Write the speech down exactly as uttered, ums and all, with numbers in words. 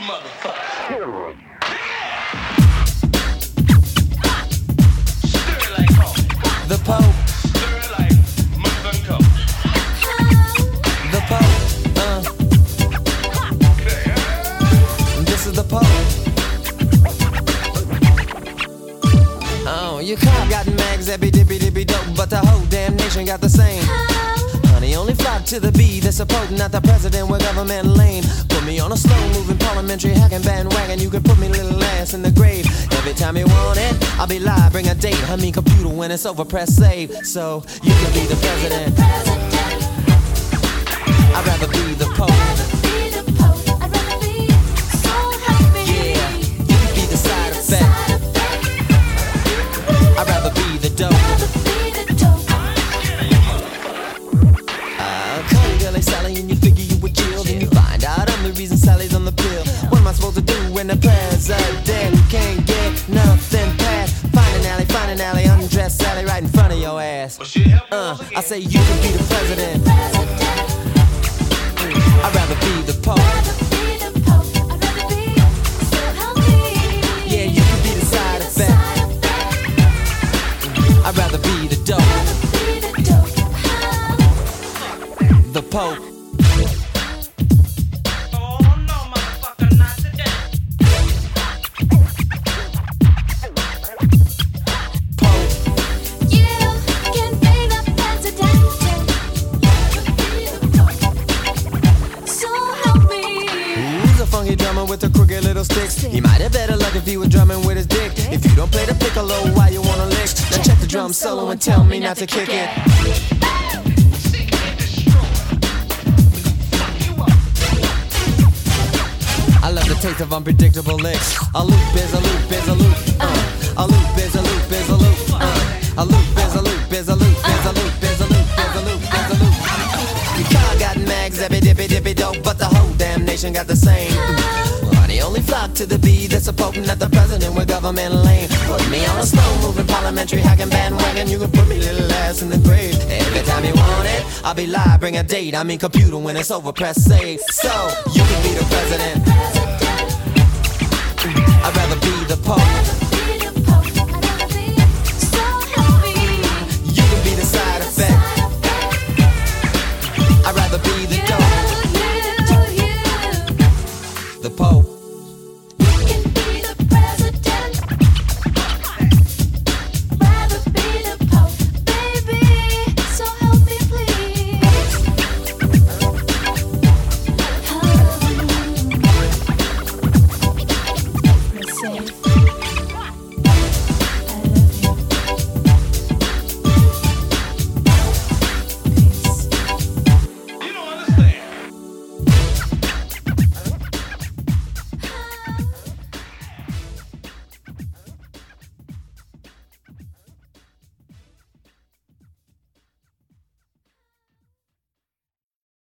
motherfucker. The Pope. The Pope. Uh. This is the Pope. Oh, your car got mags that be dippy dippy dope, but the whole damn nation got the same. Honey, only flock to the bee that's supporting not the president with government lame. Put me on a slow moving parliamentary hacking bandwagon. You can put me little ass in the grave. Every time you want it, I'll be live, bring a date. I mean computer when it's over, press save. So you can be the president. I'd rather be the Pope. Yeah, you can be the side effect. I'd rather be the dope. Sally, and you figure you would chill. Then you find out I'm the reason Sally's on the pill. What am I supposed to do when the president can't get nothing passed? Find an alley, find an alley, undress Sally right in front of your ass. Uh, I say you can be the president. I'd rather be the Pope. Yeah, you can be the side effect. I'd rather be the dope. The Pope. Oh no, motherfucker, not today. Pope. You can be the president. So help me. Who's a funky drummer with a crooked little sticks? He might have better luck if he was drumming with his dick. If you don't play the piccolo, why you wanna lick? Now check the drum solo and tell me not to kick it. I love the taste of unpredictable licks. A loop is a loop is a loop. Uh. A loop is a loop is a loop. Uh. A loop is a loop is a loop is a loop is a loop is a loop is a loop. Your car got mags, zippy dippy dippy dope, but the whole damn nation got the same. Honey, only flock to the bee that's supporting not the president with government lame. Put me on a slow moving parliamentary hacking bandwagon. You can put me little ass in the grave. Every time you want it, I'll be live, bring a date. I mean computer when it's over, press save. So you can be the president. I'd rather be the Pope.